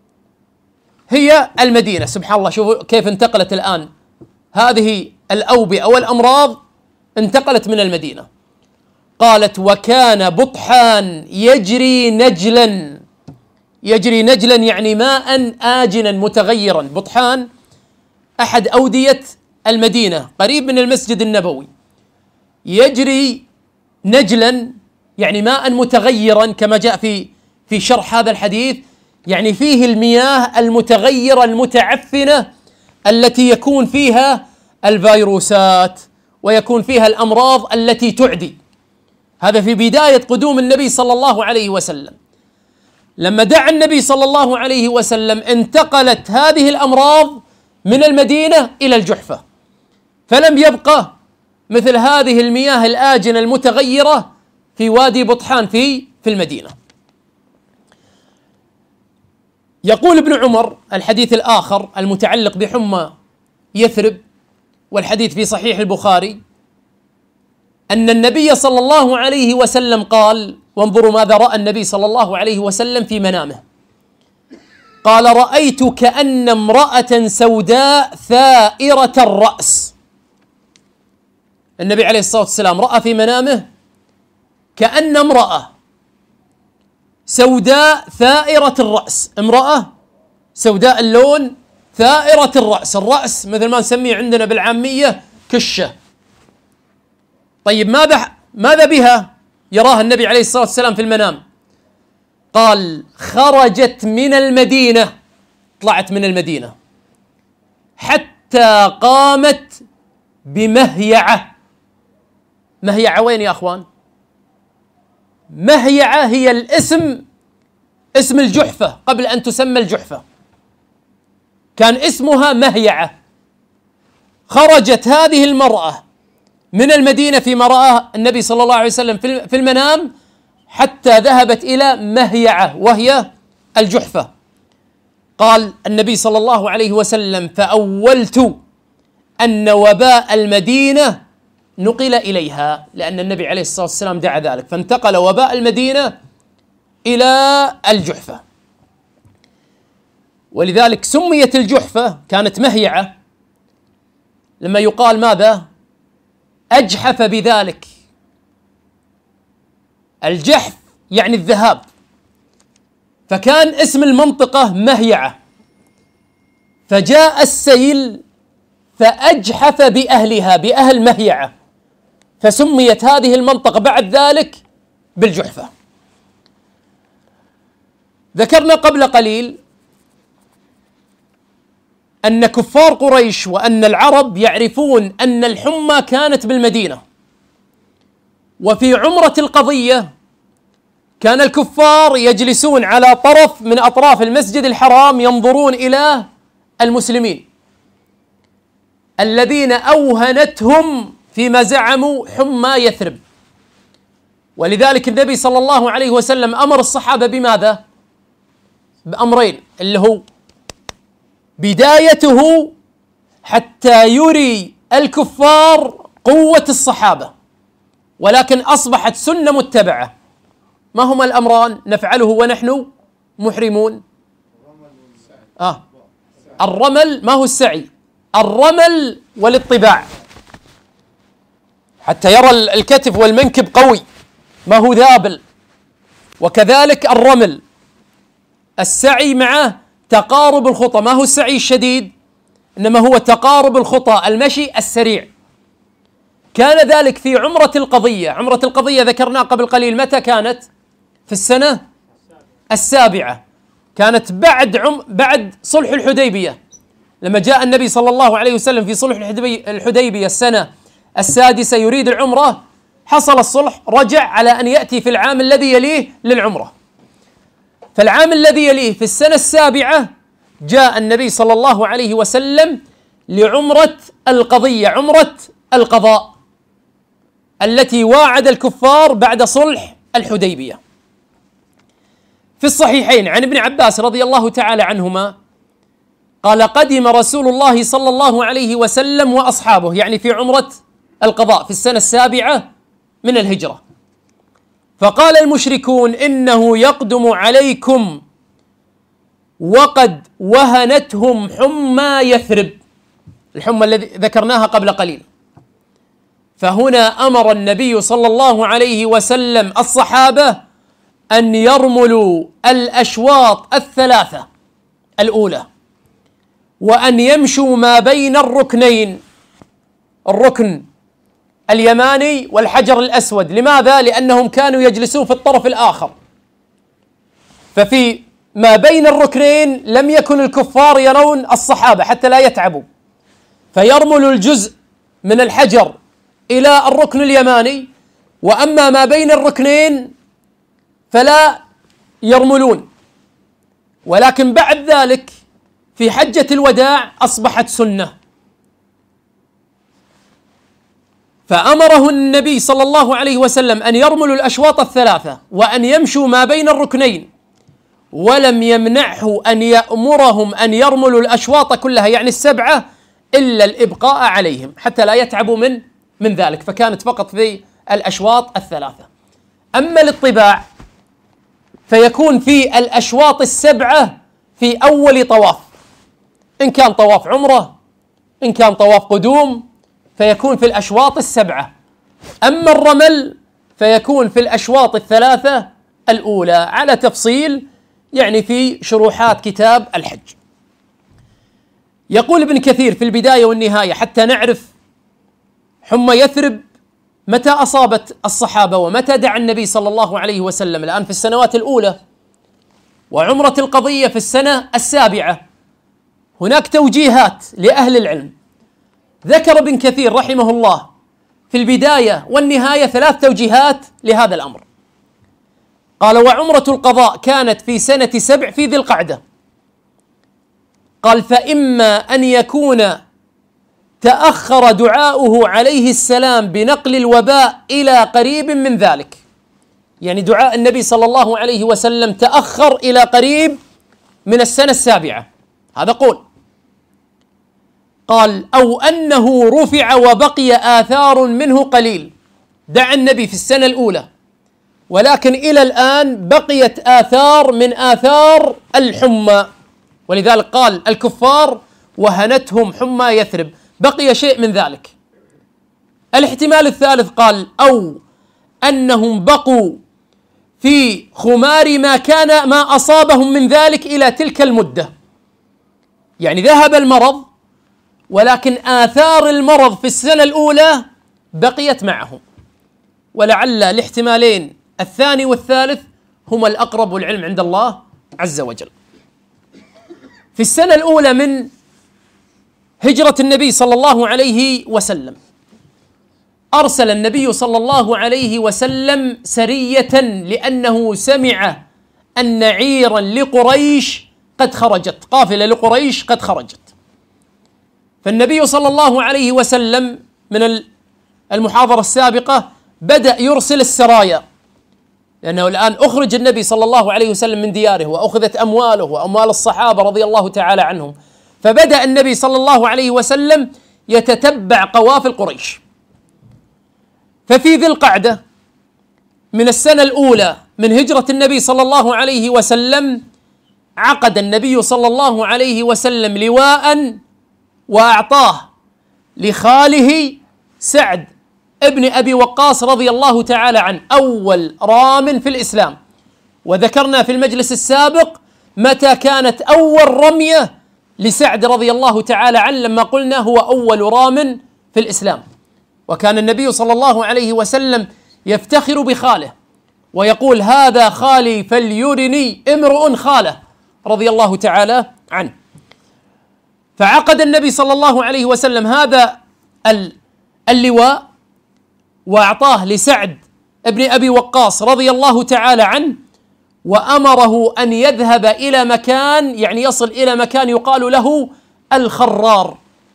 هي المدينة. سبحان الله، شوفوا كيف انتقلت الآن هذه الأوبئة والأمراض، انتقلت من المدينة. قالت: وكان بطحان يجري نجلا. يجري نجلا يعني ماء آجنا متغيرا. بطحان أحد أودية المدينة قريب من المسجد النبوي. يجري نجلا يعني ماء متغيرا، كما جاء في شرح هذا الحديث، يعني فيه المياه المتغيرة المتعفنة التي يكون فيها الفيروسات ويكون فيها الأمراض التي تعدي. هذا في بداية قدوم النبي صلى الله عليه وسلم. لما دعا النبي صلى الله عليه وسلم انتقلت هذه الأمراض من المدينة إلى الجحفة، فلم يبقى مثل هذه المياه الآجنة المتغيرة في وادي بطحان في المدينة. يقول ابن عمر الحديث الآخر المتعلق بحمى يثرب، والحديث في صحيح البخاري، أن النبي صلى الله عليه وسلم قال، وانظروا ماذا رأى النبي صلى الله عليه وسلم في منامه، قال: رأيت كأن امرأة سوداء ثائرة الرأس. النبي عليه الصلاة والسلام رأى في منامه كأن امرأة سوداء ثائرة الرأس، امرأة سوداء اللون ثائرة الرأس. الرأس مثل ما نسميه عندنا بالعامية كشة. طيب ماذا بها يراها النبي عليه الصلاة والسلام في المنام؟ قال: خرجت من المدينة، طلعت من المدينة حتى قامت بمهيعة. مهيعة وين يا أخوان؟ مهيعة هي اسم الجحفة قبل أن تسمى الجحفة، كان اسمها مهيعة. خرجت هذه المرأة من المدينة فيما رآه النبي صلى الله عليه وسلم في المنام حتى ذهبت إلى مهيعة وهي الجحفة. قال النبي صلى الله عليه وسلم: فأولت أن وباء المدينة نقل إليها، لأن النبي عليه الصلاة والسلام دعا ذلك، فانتقل وباء المدينة إلى الجحفة. ولذلك سميت الجحفة، كانت مهيعة لما يقال ماذا؟ أجحف بذلك. الجحف يعني الذهاب، فكان اسم المنطقة مهيعة. فجاء السيل فأجحف بأهلها، بأهل مهيعة، فسميت هذه المنطقة بعد ذلك بالجحفة. ذكرنا قبل قليل أن كفار قريش وأن العرب يعرفون أن الحمى كانت بالمدينة، وفي عمرة القضية كان الكفار يجلسون على طرف من أطراف المسجد الحرام ينظرون إلى المسلمين الذين أوهنتهم فيما زعموا حمى يثرب. ولذلك النبي صلى الله عليه وسلم أمر الصحابة بماذا؟ بأمرين، اللي هو بدايته حتى يري الكفار قوة الصحابة، ولكن أصبحت سنة متبعة. ما هما الأمران نفعله ونحن محرمون؟ الرمل، ما هو السعي، الرمل والاطباع حتى يرى الكتف والمنكب قوي ما هو ذابل، وكذلك الرمل. السعي معه تقارب الخطى، ما هو السعي الشديد، إنما هو تقارب الخطى، المشي السريع. كان ذلك في عمرة القضية. عمرة القضية ذكرناها قبل قليل، متى كانت؟ في السنة 7، كانت بعد صلح الحديبية، لما جاء النبي صلى الله عليه وسلم في صلح الحديبية السنة 6 يريد العمرة، حصل الصلح، رجع على أن يأتي في العام الذي يليه للعمرة. فالعام الذي يليه في السنة 7 جاء النبي صلى الله عليه وسلم لعمرة القضية، عمرة القضاء التي واعد الكفار بعد صلح الحديبية. في الصحيحين عن ابن عباس رضي الله تعالى عنهما قال: قدم رسول الله صلى الله عليه وسلم وأصحابه، يعني في عمرة القضاء في السنة 7 من الهجرة، فقال المشركون: إنه يقدم عليكم وقد وهنتهم حمى يثرب، الحمى الذي ذكرناها قبل قليل. فهنا أمر النبي صلى الله عليه وسلم الصحابة أن يرملوا الأشواط 3 الأولى، وأن يمشوا ما بين الركنين، الركن اليماني والحجر الأسود. لماذا؟ لأنهم كانوا يجلسون في الطرف الآخر، ففي ما بين الركنين لم يكن الكفار يرون الصحابة حتى لا يتعبوا، فيرملوا الجزء من الحجر إلى الركن اليماني، وأما ما بين الركنين فلا يرملون. ولكن بعد ذلك في حجة الوداع أصبحت سنة، فأمره النبي صلى الله عليه وسلم أن يرملوا الأشواط 3 وأن يمشوا ما بين الركنين، ولم يمنعه أن يأمرهم أن يرملوا الأشواط كلها، يعني 7، إلا الإبقاء عليهم حتى لا يتعبوا من ذلك، فكانت فقط في الأشواط 3. أما الاطباع فيكون في الأشواط 7 في أول طواف، إن كان طواف عمرة، إن كان طواف قدوم، فيكون في الأشواط 7. أما الرمل فيكون في الأشواط 3 الأولى، على تفصيل يعني في شروحات كتاب الحج. يقول ابن كثير في البداية والنهاية حتى نعرف حمى يثرب متى أصابت الصحابة ومتى دعا النبي صلى الله عليه وسلم. الآن في السنوات الأولى، وعمرة القضية في السنة 7. هناك توجيهات لأهل العلم. ذكر ابن كثير رحمه الله في البداية والنهاية 3 توجيهات لهذا الأمر. قال: وعمرة القضاء كانت في سنة 7 في ذي القعدة. قال: فإما أن يكون تأخر دعاؤه عليه السلام بنقل الوباء إلى قريب من ذلك، يعني دعاء النبي صلى الله عليه وسلم تأخر إلى قريب من السنة 7، هذا قول. قال: أو أنه رفع وبقي آثار منه قليل، دعا النبي في السنة الأولى ولكن إلى الآن بقيت آثار من آثار الحمى، ولذلك قال الكفار وهنتهم حمى يثرب، بقي شيء من ذلك. الاحتمال الثالث قال: أو أنهم بقوا في خمار ما أصابهم من ذلك إلى تلك المدة، يعني ذهب المرض ولكن آثار المرض في السنة الأولى بقيت معه، ولعل الاحتمالين الثاني والثالث هما الأقرب والعلم عند الله عز وجل. في السنة الأولى من هجرة النبي صلى الله عليه وسلم أرسل النبي صلى الله عليه وسلم سرية، لأنه سمع أن عيرا لقريش قد خرجت، قافلة لقريش قد خرجت. فالنبي صلى الله عليه وسلم من المحاضرة السابقة بدأ يرسل السرايا، لأنه الآن أخرج النبي صلى الله عليه وسلم من دياره، وأخذت أمواله وأموال الصحابة رضي الله تعالى عنهم، فبدأ النبي صلى الله عليه وسلم يتتبع قوافل قريش. ففي ذي القعدة من السنة الأولى من هجرة النبي صلى الله عليه وسلم عقد النبي صلى الله عليه وسلم لواء وأعطاه لخاله سعد ابن أبي وقاص رضي الله تعالى عنه، أول رام في الإسلام. وذكرنا في المجلس السابق متى كانت أول رمية لسعد رضي الله تعالى عنه، لما قلنا هو أول رام في الإسلام. وكان النبي صلى الله عليه وسلم يفتخر بخاله ويقول: هذا خالي فليرني امرؤ خاله، رضي الله تعالى عنه. فعقد النبي صلى الله عليه وسلم هذا اللواء وأعطاه لسعد ابن أبي وقاص رضي الله تعالى عنه، وأمره أن يذهب إلى مكان، يعني يصل إلى مكان يقال له الخرار.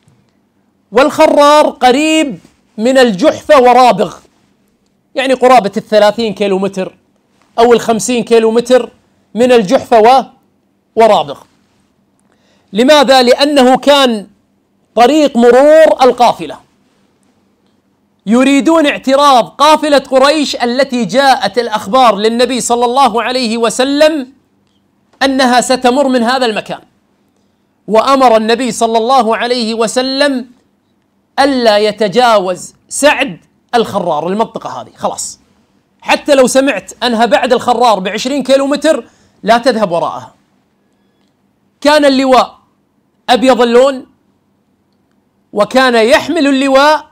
والخرار قريب من الجحفة ورابغ، يعني قرابة 30 كيلو متر أو 50 كيلو متر من الجحفة ورابغ. لماذا؟ لأنه كان طريق مرور القافلة، يريدون اعتراض قافلة قريش التي جاءت الأخبار للنبي صلى الله عليه وسلم أنها ستمر من هذا المكان. وأمر النبي صلى الله عليه وسلم ألا يتجاوز سعد الخرار، المنطقة هذه خلاص، حتى لو سمعت أنها بعد الخرار ب20 كيلو متر لا تذهب وراءها. كان اللواء أبيض اللون، وكان يحمل اللواء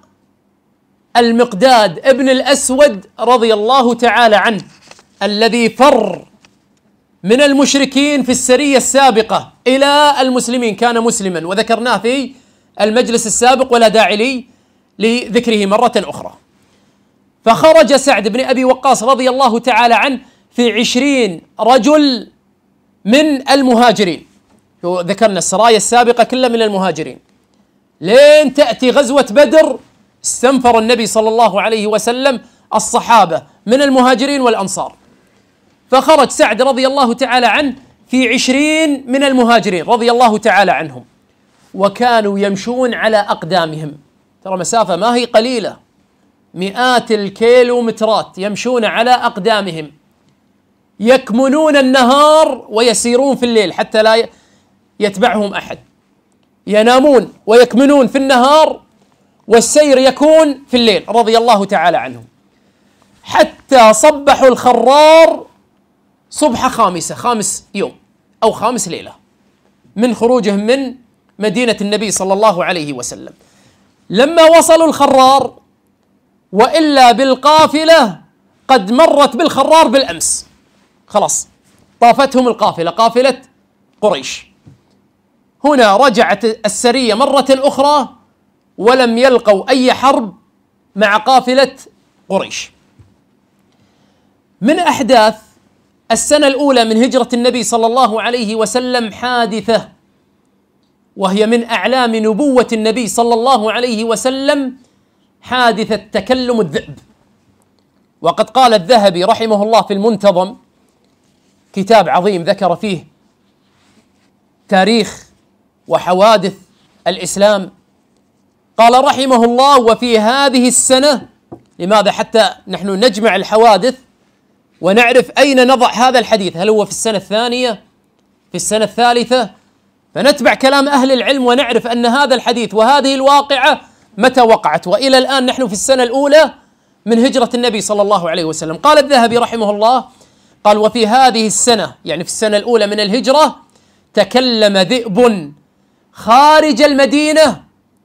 المقداد ابن الأسود رضي الله تعالى عنه، الذي فر من المشركين في السرية السابقة إلى المسلمين، كان مسلما وذكرناه في المجلس السابق ولا داعي لي لذكره مرة أخرى. فخرج سعد بن أبي وقاص رضي الله تعالى عنه في 20 رجل من المهاجرين، ذكرنا السرايا السابقة كلها من المهاجرين، لين تأتي غزوة بدر استنفر النبي صلى الله عليه وسلم الصحابة من المهاجرين والأنصار. فخرج سعد رضي الله تعالى عنه في 20 من المهاجرين رضي الله تعالى عنهم، وكانوا يمشون على أقدامهم، ترى مسافة ما هي قليلة، مئات الكيلومترات يمشون على أقدامهم، يكمنون النهار ويسيرون في الليل حتى لا يتبعهم أحد، ينامون ويكمنون في النهار والسير يكون في الليل رضي الله تعالى عنهم، حتى صبحوا الخرار صبح خامس يوم أو 5 ليلة من خروجهم من مدينة النبي صلى الله عليه وسلم. لما وصلوا الخرار، وإلا بالقافلة قد مرت بالخرار بالأمس، خلاص طافتهم القافلة، قافلة قريش. هنا رجعت السرية مرة أخرى ولم يلقوا أي حرب مع قافلة قريش. من أحداث السنة الأولى من هجرة النبي صلى الله عليه وسلم حادثة، وهي من أعلام نبوة النبي صلى الله عليه وسلم، حادثة تكلم الذئب. وقد قال الذهبي رحمه الله في المنتظم، كتاب عظيم ذكر فيه تاريخ وحوادث الإسلام، قال رحمه الله: وفي هذه السنة، لماذا؟ حتى نحن نجمع الحوادث ونعرف أين نضع هذا الحديث، هل هو في السنة الثانية في السنة الثالثة، فنتبع كلام أهل العلم ونعرف أن هذا الحديث وهذه الواقعة متى وقعت. وإلى الآن نحن في السنة الأولى من هجرة النبي صلى الله عليه وسلم. قال الذهبي رحمه الله، قال: وفي هذه السنة، يعني في السنة الأولى من الهجرة، تكلم ذئب خارج المدينة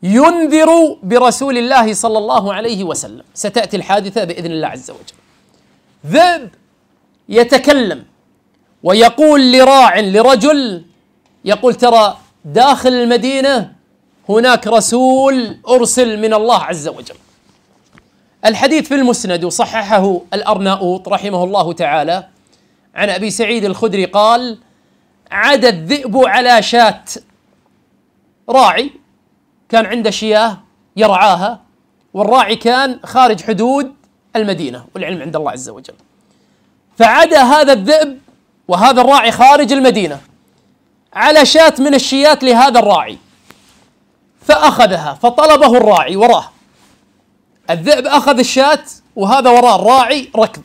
ينذر برسول الله صلى الله عليه وسلم. ستأتي الحادثة بإذن الله عز وجل. ذئب يتكلم ويقول لراع لرجل، يقول: ترى داخل المدينة هناك رسول أرسل من الله عز وجل. الحديث في المسند وصححه الأرناؤوط رحمه الله تعالى عن أبي سعيد الخدري قال: عدا الذئب على شاة. راعي كان عنده شياه يرعاها، والراعي كان خارج حدود المدينة، والعلم عند الله عز وجل. فعدا هذا الذئب وهذا الراعي خارج المدينة على شاة من الشيات لهذا الراعي، فأخذها، فطلبه الراعي وراه. الذئب أخذ الشاة وهذا وراه الراعي ركض.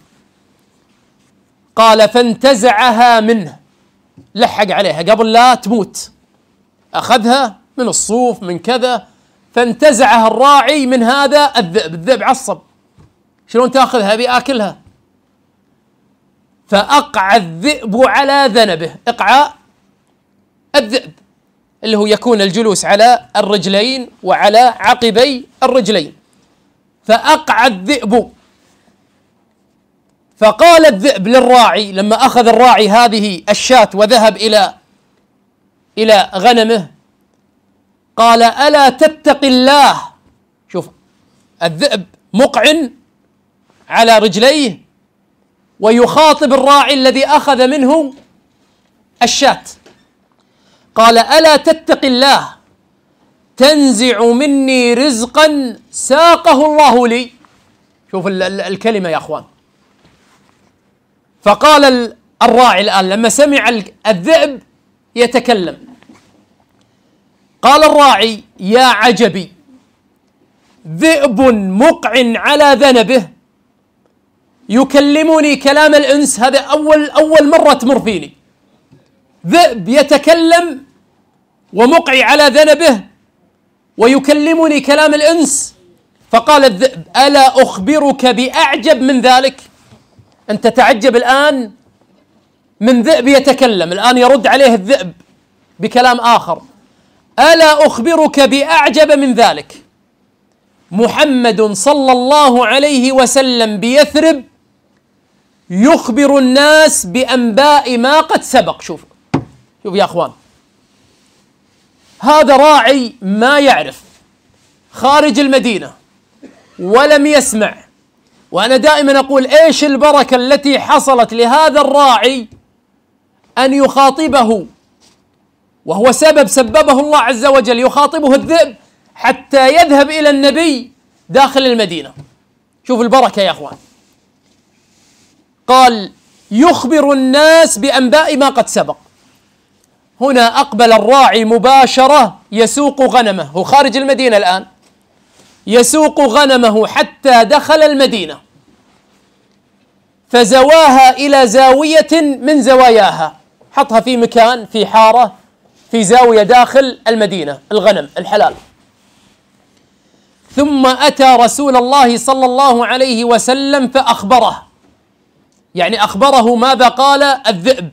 قال: فانتزعها منه، لحق عليها قبل لا تموت، أخذها من الصوف من كذا، فانتزعها الراعي من هذا الذئب. الذئب عصب: شلون تأخذها؟ بآكلها. فأقع الذئب على ذنبه. إقعاء الذئب اللي هو يكون الجلوس على الرجلين وعلى عقبي الرجلين. فأقع الذئب. فقال الذئب للراعي لما أخذ الراعي هذه الشاة وذهب إلى غنمه، قال: ألا تتقي الله. شوف، الذئب مقعن على رجليه ويخاطب الراعي الذي أخذ منه الشاة. قال: ألا تتقي الله تنزع مني رزقا ساقه الله لي. شوف الكلمة يا أخوان. فقال الراعي الآن لما سمع الذئب يتكلم، قال الراعي: يا عجبي، ذئب مقع على ذنبه يكلمني كلام الإنس. هذا أول مرة تمر فيني، ذئب يتكلم ومقع على ذنبه ويكلمني كلام الإنس. فقال الذئب: ألا أخبرك بأعجب من ذلك؟ أنت تعجب الآن من ذئب يتكلم، الآن يرد عليه الذئب بكلام آخر. ألا أخبرك بأعجب من ذلك؟ محمد صلى الله عليه وسلم بيثرب يخبر الناس بأنباء ما قد سبق. شوف يا أخوان، هذا راعي ما يعرف، خارج المدينة ولم يسمع. وأنا دائما أقول: إيش البركة التي حصلت لهذا الراعي أن يخاطبه، وهو سببه الله عز وجل، يخاطبه الذئب حتى يذهب إلى النبي داخل المدينة. شوف البركة يا أخوان. قال: يخبر الناس بأنباء ما قد سبق. هنا أقبل الراعي مباشرة يسوق غنمه، هو خارج المدينة الآن، يسوق غنمه حتى دخل المدينة، فزواها إلى زاوية من زواياها، حطها في مكان، في حارة، في زاوية داخل المدينة، الغنم الحلال. ثم أتى رسول الله صلى الله عليه وسلم فأخبره، يعني أخبره ماذا قال الذئب.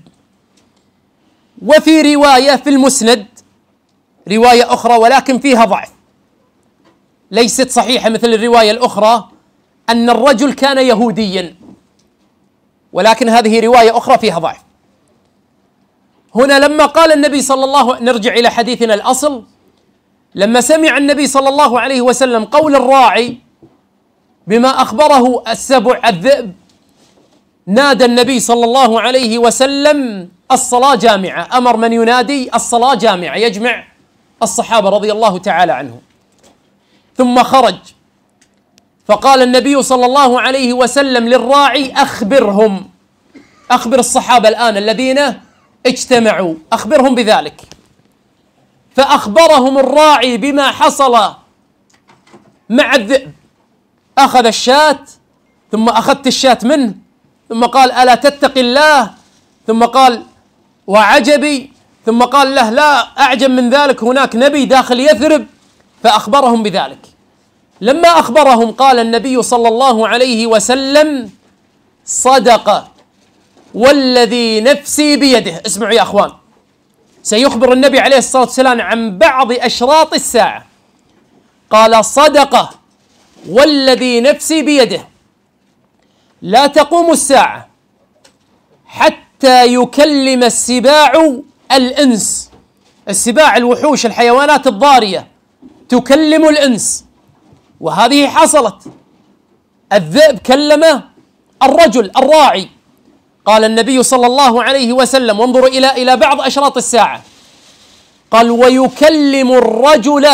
وفي رواية في المسند، رواية أخرى ولكن فيها ضعف، ليست صحيحة مثل الرواية الأخرى، أن الرجل كان يهوديا، ولكن هذه رواية أخرى فيها ضعف. هنا لما قال النبي صلى الله، نرجع إلى حديثنا الأصل، لما سمع النبي صلى الله عليه وسلم قول الراعي بما أخبره السبع الذئب، نادى النبي صلى الله عليه وسلم: الصلاة جامعة. أمر من ينادي الصلاة جامعة، يجمع الصحابة رضي الله تعالى عنهم. ثم خرج، فقال النبي صلى الله عليه وسلم للراعي: أخبرهم، أخبر الصحابة الآن الذين اجتمعوا، أخبرهم بذلك. فأخبرهم الراعي بما حصل مع الذئب. أخذ الشاة، ثم أخذت الشاة منه، ثم قال: ألا تتقي الله؟ ثم قال: وعجبي. ثم قال له: لا أعجب من ذلك، هناك نبي داخل يثرب. فأخبرهم بذلك. لما أخبرهم قال النبي صلى الله عليه وسلم: صدق والذي نفسي بيده. اسمعوا يا أخوان، سيخبر النبي عليه الصلاة والسلام عن بعض أشراط الساعة، قال: صدقه والذي نفسي بيده لا تقوم الساعة حتى يكلم السباع الإنس. السباع الوحوش الحيوانات الضارية تكلم الإنس، وهذه حصلت. الذئب كلم الرجل الراعي. قال النبي صلى الله عليه وسلم، وانظروا إلى بعض أشراط الساعة، قال: ويكلم الرجل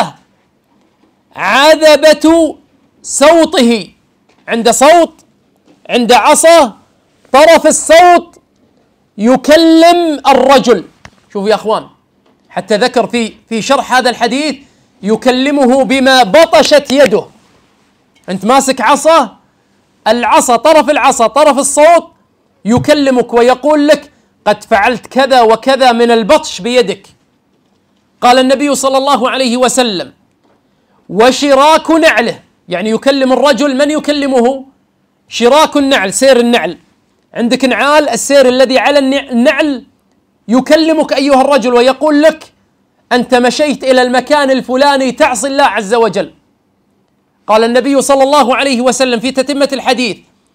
عذبة صوته، عند صوت، عند عصا، طرف الصوت يكلم الرجل. شوفوا يا أخوان، حتى ذكر في شرح هذا الحديث: يكلمه بما بطشت يده. أنت ماسك عصا، العصا، طرف العصا، طرف الصوت يكلمك ويقول لك: قد فعلت كذا وكذا من البطش بيدك. قال النبي صلى الله عليه وسلم: وشراك نعله، يعني يكلم الرجل. من يكلمه؟ شراك النعل، سير النعل. عندك نعال، السير الذي على النعل يكلمك أيها الرجل ويقول لك: أنت مشيت إلى المكان الفلاني تعصي الله عز وجل. قال النبي صلى الله عليه وسلم في تتمة الحديث: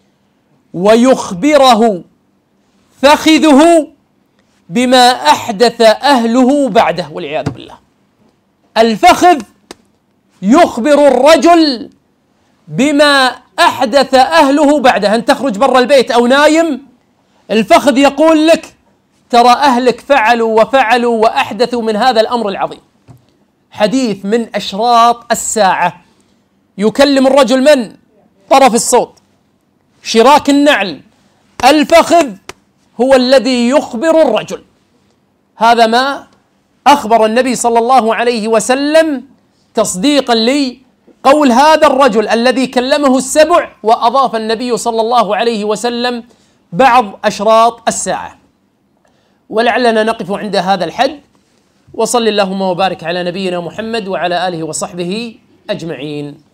ويخبره فخذه بما أحدث أهله بعده، والعياذ بالله. الفخذ يخبر الرجل بما أحدث أهله بعده. أن تخرج برا البيت أو نايم، الفخذ يقول لك: ترى أهلك فعلوا وفعلوا وأحدثوا من هذا الأمر العظيم. حديث من أشراط الساعة. يكلم الرجل من؟ طرف الصوت، شراك النعل، الفخذ هو الذي يخبر الرجل. هذا ما أخبر النبي صلى الله عليه وسلم تصديقا لقول هذا الرجل الذي كلمه السبع، وأضاف النبي صلى الله عليه وسلم بعض أشراط الساعة. ولعلنا نقف عند هذا الحد، وصل اللهم وبارك على نبينا محمد وعلى آله وصحبه أجمعين.